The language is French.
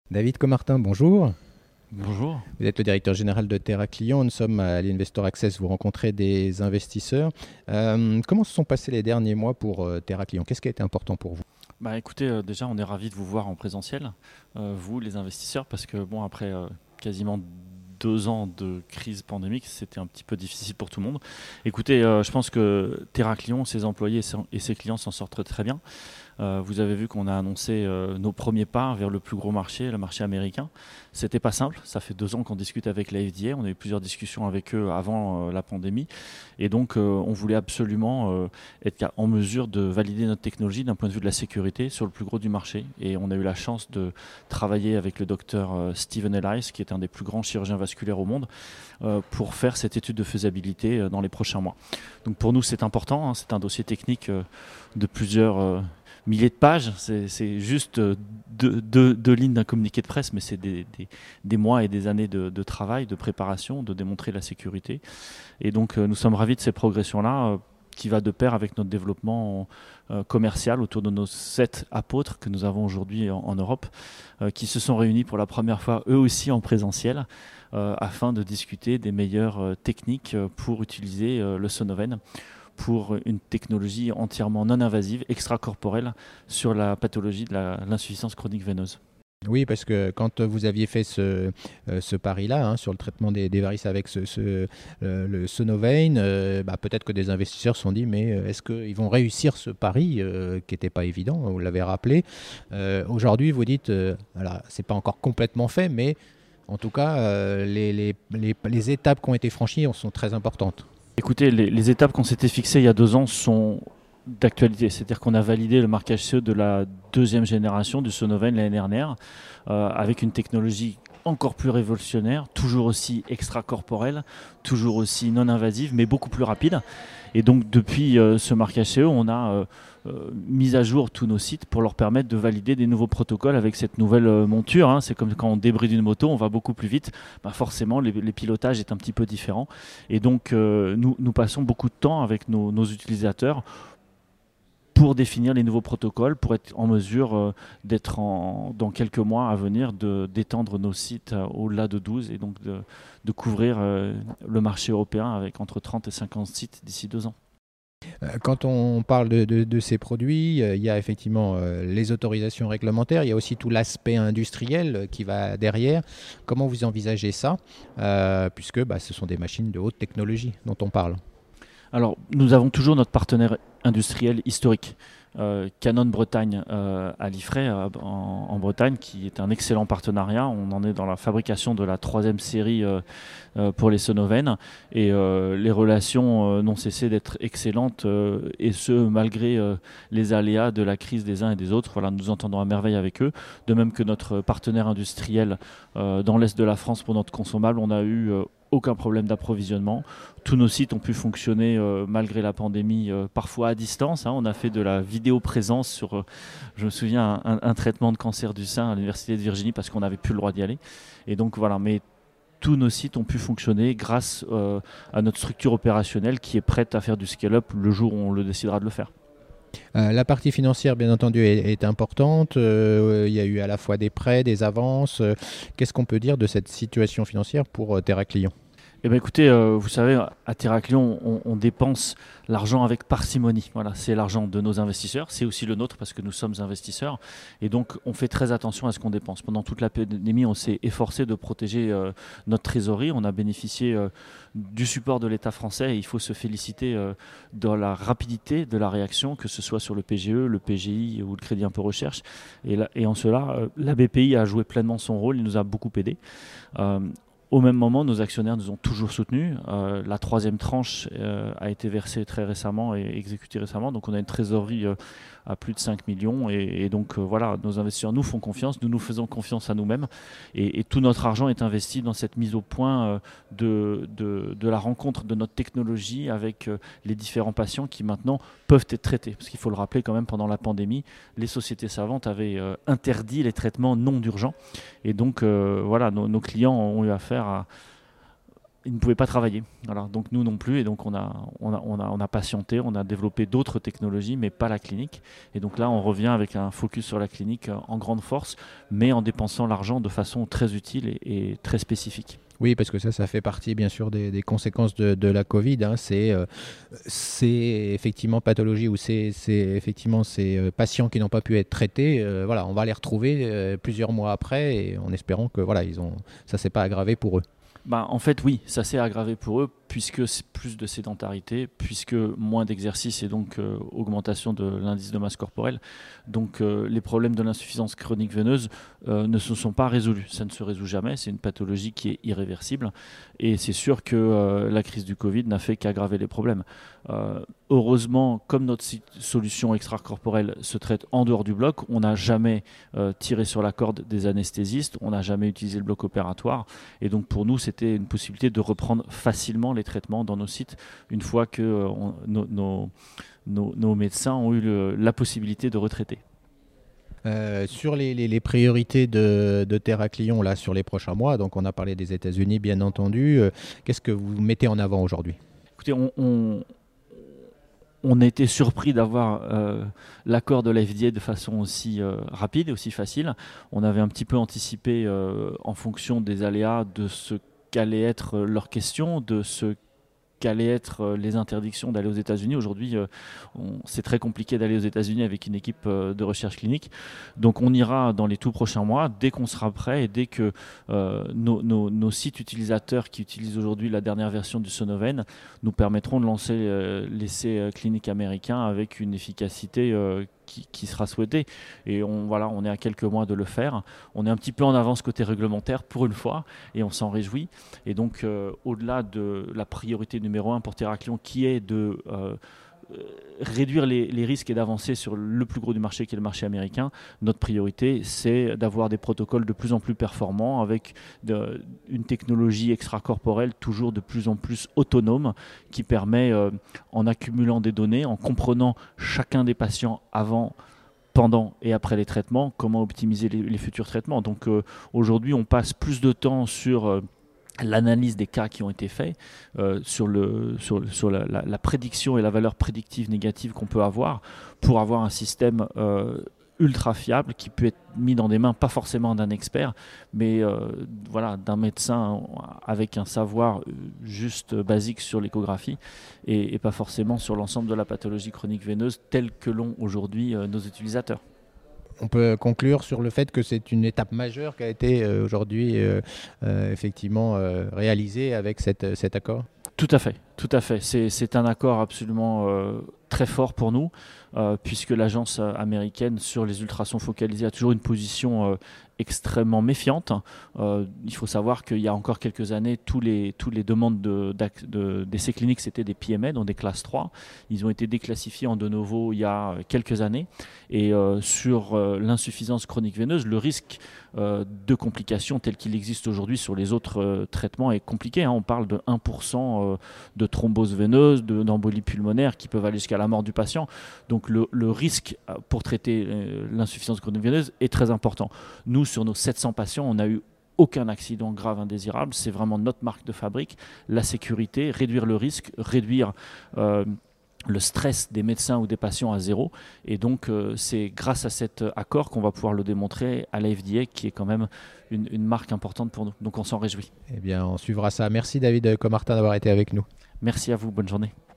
David Comartin, bonjour. Bonjour. Vous êtes le directeur général de Terra Client. Nous sommes à l'Investor Access. Vous rencontrez des investisseurs. Comment se sont passés les derniers mois pour Terra Client? Qu'est-ce qui a été important pour vous? Écoutez, déjà on est ravis de vous voir en présentiel, vous les investisseurs, parce que bon après quasiment 2 ans de crise pandémique, c'était un petit peu difficile pour tout le monde. Écoutez, je pense que Terra Client, ses employés et ses clients s'en sortent très bien. Vous avez vu qu'on a annoncé nos premiers pas vers le plus gros marché, le marché américain. C'était pas simple, ça fait 2 ans qu'on discute avec la FDA, on a eu plusieurs discussions avec eux avant la pandémie, et donc on voulait absolument être en mesure de valider notre technologie d'un point de vue de la sécurité sur le plus gros du marché. Et on a eu la chance de travailler avec le docteur Stephen Ellis, qui est un des plus grands chirurgiens vasculaires au monde, pour faire cette étude de faisabilité dans les prochains mois. Donc pour nous c'est important, hein, c'est un dossier technique de plusieurs milliers de pages, c'est juste deux lignes d'un communiqué de presse, mais c'est des mois et des années de travail, de préparation, de démontrer la sécurité. Et donc nous sommes ravis de ces progressions-là, qui va de pair avec notre développement commercial autour de nos 7 apôtres que nous avons aujourd'hui en Europe, qui se sont réunis pour la première fois eux aussi en présentiel, afin de discuter des meilleures techniques pour utiliser le Sonoven pour une technologie entièrement non invasive, extracorporelle, sur la pathologie de l'insuffisance chronique veineuse. Oui, parce que quand vous aviez fait ce pari-là, hein, sur le traitement des varices avec le Sonovein, peut-être que des investisseurs se sont dit, mais est-ce qu'ils vont réussir ce pari qui n'était pas évident, vous l'avez rappelé. Aujourd'hui, vous dites, alors c'est pas encore complètement fait, mais en tout cas, les étapes qui ont été franchies sont très importantes. Écoutez, les étapes qu'on s'était fixées il y a 2 ans sont d'actualité. C'est-à-dire qu'on a validé le marquage CE de la 2e génération du Sonoven l'année dernière, avec une technologie encore plus révolutionnaire, toujours aussi extracorporelle, toujours aussi non invasive, mais beaucoup plus rapide. Et donc depuis ce marquage CE, on a mis à jour tous nos sites pour leur permettre de valider des nouveaux protocoles avec cette nouvelle monture, hein. C'est comme quand on débride une moto, on va beaucoup plus vite. Forcément, les pilotages est un petit peu différent. Et donc nous passons beaucoup de temps avec nos utilisateurs pour définir les nouveaux protocoles, pour être en mesure d'être dans quelques mois à venir, d'étendre nos sites au-delà de 12, et donc de couvrir le marché européen avec entre 30 et 50 sites d'ici 2 ans. Quand on parle de ces produits, il y a effectivement les autorisations réglementaires, il y a aussi tout l'aspect industriel qui va derrière. Comment vous envisagez ça, puisque ce sont des machines de haute technologie dont on parle? Alors, nous avons toujours notre partenaire industriel historique, Canon Bretagne à Liffrey, en Bretagne, qui est un excellent partenariat. On en est dans la fabrication de la 3e série pour les Sonoven, et les relations n'ont cessé d'être excellentes, et ce malgré les aléas de la crise des uns et des autres. Voilà, nous entendons à merveille avec eux, de même que notre partenaire industriel dans l'est de la France pour notre consommable. On a eu aucun problème d'approvisionnement. Tous nos sites ont pu fonctionner malgré la pandémie, parfois à distance, hein. On a fait de la vidéoprésence sur, je me souviens, un traitement de cancer du sein à l'Université de Virginie, parce qu'on n'avait plus le droit d'y aller. Et donc voilà, mais tous nos sites ont pu fonctionner grâce à notre structure opérationnelle qui est prête à faire du scale-up le jour où on le décidera de le faire. La partie financière, bien entendu, est importante. Il y a eu à la fois des prêts, des avances. Qu'est-ce qu'on peut dire de cette situation financière pour Terra Client? Eh bien, écoutez, vous savez, à Terra Client, on dépense l'argent avec parcimonie. Voilà, c'est l'argent de nos investisseurs, c'est aussi le nôtre parce que nous sommes investisseurs. Et donc, on fait très attention à ce qu'on dépense. Pendant toute la pandémie, on s'est efforcé de protéger notre trésorerie. On a bénéficié du support de l'État français, et il faut se féliciter de la rapidité de la réaction, que ce soit sur le PGE, le PGI ou le Crédit Impôt Recherche. Et en cela, la BPI a joué pleinement son rôle, il nous a beaucoup aidés. Au même moment, nos actionnaires nous ont toujours soutenus. La 3e tranche a été versée très récemment et exécutée récemment. Donc on a une trésorerie à plus de 5 millions. Et donc voilà, nos investisseurs nous font confiance, nous faisons confiance à nous-mêmes. Et tout notre argent est investi dans cette mise au point de la rencontre de notre technologie avec les différents patients qui maintenant peuvent être traités. Parce qu'il faut le rappeler quand même, pendant la pandémie, les sociétés savantes avaient interdit les traitements non urgents. Et donc voilà, nos clients ont eu affaire ils ne pouvaient pas travailler. Voilà. Donc nous non plus, et donc on a patienté, on a développé d'autres technologies, mais pas la clinique. Et donc là, on revient avec un focus sur la clinique en grande force, mais en dépensant l'argent de façon très utile et très spécifique. Oui, parce que ça fait partie bien sûr des conséquences de la Covid. Hein. C'est effectivement pathologie ou c'est effectivement ces patients qui n'ont pas pu être traités. Voilà, on va les retrouver plusieurs mois après et en espérant que voilà, ça s'est pas aggravé pour eux. En fait, oui, ça s'est aggravé pour eux, puisque c'est plus de sédentarité, puisque moins d'exercice et donc augmentation de l'indice de masse corporelle. Donc les problèmes de l'insuffisance chronique veineuse ne se sont pas résolus. Ça ne se résout jamais, c'est une pathologie qui est irréversible. Et c'est sûr que la crise du Covid n'a fait qu'aggraver les problèmes. Heureusement, comme notre solution extracorporelle se traite en dehors du bloc, on n'a jamais tiré sur la corde des anesthésistes, on n'a jamais utilisé le bloc opératoire. Et donc pour nous, c'était une possibilité de reprendre facilement les traitements dans nos sites une fois que nos médecins ont eu la possibilité de retraiter. Sur les priorités de Theraclion là, sur les prochains mois, donc on a parlé des États-Unis bien entendu, qu'est-ce que vous mettez en avant aujourd'hui ? Écoutez, on a été surpris d'avoir l'accord de la FDA de façon aussi rapide et aussi facile. On avait un petit peu anticipé en fonction des aléas de ce qu'allait être leurs questions, de ce qu'allaient être les interdictions d'aller aux États-Unis. Aujourd'hui, c'est très compliqué d'aller aux États-Unis avec une équipe de recherche clinique. Donc on ira dans les tout prochains mois, dès qu'on sera prêt et dès que nos sites utilisateurs qui utilisent aujourd'hui la dernière version du Sonoven nous permettront de lancer l'essai clinique américain avec une efficacité qui sera souhaité. Et on est à quelques mois de le faire. On est un petit peu en avance côté réglementaire pour une fois et on s'en réjouit. Et donc, au-delà de la priorité numéro 1 pour Theraclion, qui est de réduire les risques et d'avancer sur le plus gros du marché qui est le marché américain, notre priorité c'est d'avoir des protocoles de plus en plus performants avec une technologie extracorporelle toujours de plus en plus autonome qui permet en accumulant des données, en comprenant chacun des patients avant, pendant et après les traitements, comment optimiser les futurs traitements. Donc aujourd'hui on passe plus de temps sur l'analyse des cas qui ont été faits, sur la prédiction et la valeur prédictive négative qu'on peut avoir pour avoir un système ultra fiable qui peut être mis dans des mains, pas forcément d'un expert, mais d'un médecin avec un savoir juste basique sur l'échographie et pas forcément sur l'ensemble de la pathologie chronique veineuse telle que l'ont aujourd'hui nos utilisateurs. On peut conclure sur le fait que c'est une étape majeure qui a été aujourd'hui effectivement réalisée avec cet accord. Tout à fait. C'est un accord absolument très fort pour nous, puisque l'agence américaine sur les ultrasons focalisés a toujours une position extrêmement méfiante. Il faut savoir qu'il y a encore quelques années, tous les demandes d'essais cliniques, c'était des PMA, donc des classes 3. Ils ont été déclassifiés en de novo il y a quelques années. Et sur l'insuffisance chronique veineuse, le risque de complications tel qu'il existe aujourd'hui sur les autres traitements est compliqué. On parle de 1% de thrombose veineuse, d'embolie pulmonaire qui peuvent aller jusqu'à la mort du patient. Donc le risque pour traiter l'insuffisance chronique veineuse est très important. Nous, sur nos 700 patients, on n'a eu aucun accident grave indésirable. C'est vraiment notre marque de fabrique. La sécurité, réduire le risque, réduire le stress des médecins ou des patients à zéro. Et donc, c'est grâce à cet accord qu'on va pouvoir le démontrer à la FDA, qui est quand même une marque importante pour nous. Donc, on s'en réjouit. Eh bien, on suivra ça. Merci David Comartin d'avoir été avec nous. Merci à vous. Bonne journée.